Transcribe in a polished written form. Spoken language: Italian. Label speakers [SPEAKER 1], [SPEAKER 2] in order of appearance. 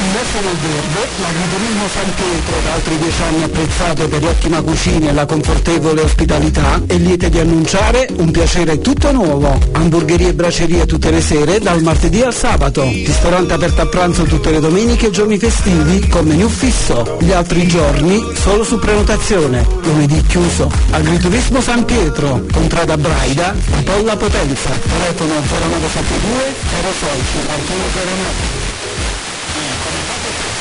[SPEAKER 1] Silvestre del Verde, l'agriturismo San Pietro, da altri 10 anni apprezzato per l'ottima cucina e la confortevole ospitalità, è lieta di annunciare un piacere tutto nuovo. Hamburgerie e bracerie tutte le sere, dal martedì al sabato. Ristorante aperto a pranzo tutte le domeniche e giorni festivi, con menù fisso. Gli altri giorni solo su prenotazione. Lunedì chiuso. Agriturismo San Pietro, contrada Braida, Polla Potenza. Telefono 0972 06 5109.